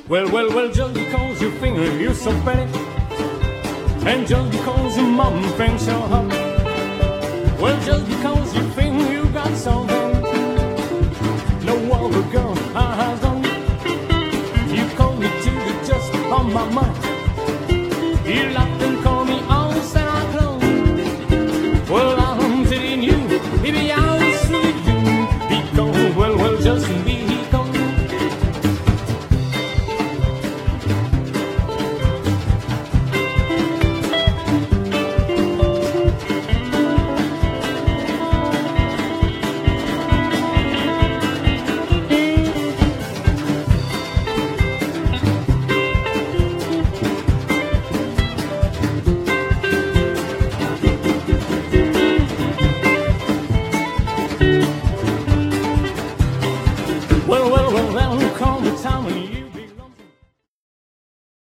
Well, just because you think you're so pretty, and just because your mom thinks you're hot, well, just because you think you got something no other girl has done. You call me till you're just on my mind. You laughed and called